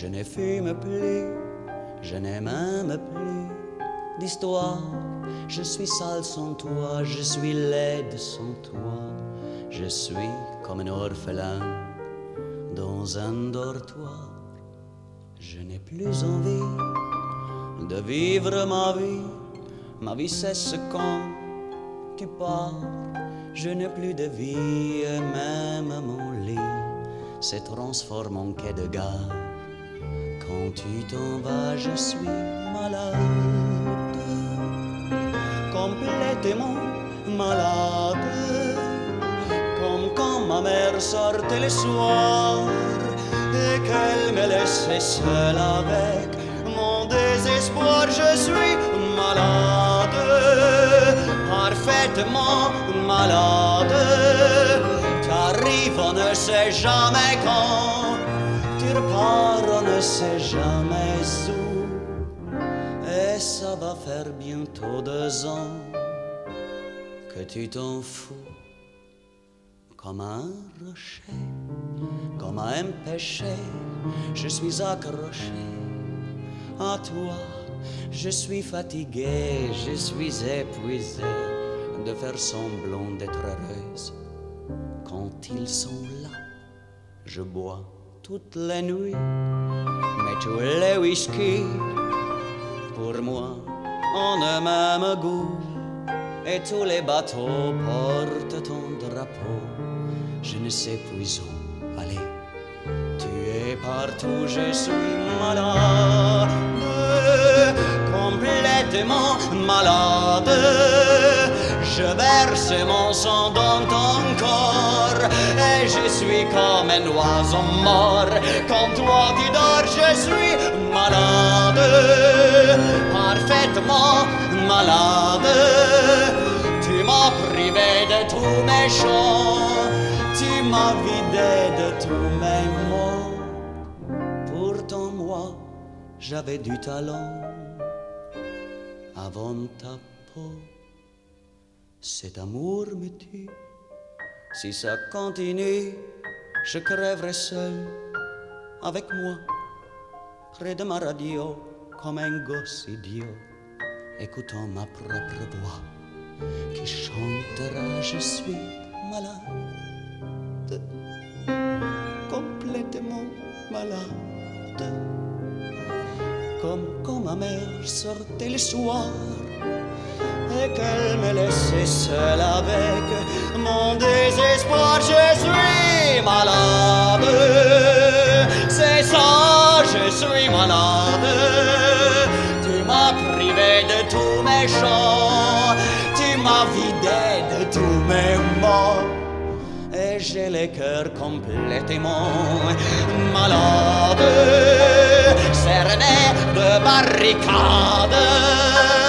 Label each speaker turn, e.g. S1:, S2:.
S1: Je ne fume plus, je n'ai même plus d'histoire. Je suis sale sans toi, je suis laide sans toi. Je suis comme un orphelin dans un dortoir. Je n'ai plus envie de vivre ma vie. Ma vie cesse quand tu pars. Je n'ai plus de vie, et même mon lit se transforme en quai de gare. Quand tu t'en vas, je suis malade, complètement malade, comme quand ma mère sortait le soir et qu'elle me laissait seule avec mon désespoir. Je suis malade, parfaitement malade. T'arrives, on ne sait jamais quand, tu repars, on ne sait jamais où. Et ça va faire bientôt 2 ans que tu t'en fous. Comme un rocher, comme un péché, je suis accroché à toi. Je suis fatigué, je suis épuisé de faire semblant d'être heureuse. Quand ils sont là, je bois toutes les nuits, mais tous les whisky, pour moi, ont le même goût. Et tous les bateaux portent ton drapeau. Je ne sais plus où aller. Tu es partout, je suis malade, complètement malade. Je verse mon sang dans ton corps et je suis comme un oiseau mort. Quand toi tu dors, je suis malade, parfaitement malade. Tu m'as privé de tous mes chants, tu m'as vidé de tous mes mots. Pourtant moi, j'avais du talent avant ta peau. Cet amour me tue, si ça continue, je crèverai seul avec moi, près de ma radio, comme un gosse idiot, écoutant ma propre voix qui chantera. Je suis malade, complètement malade, comme quand ma mère sortait le soir et qu'elle me laissait seule avec mon désespoir. Je suis malade, c'est ça, je suis malade. Tu m'as privé de tous mes chants, tu m'as vidé de tous mes mots, et j'ai le cœur complètement malade, cerné de barricades.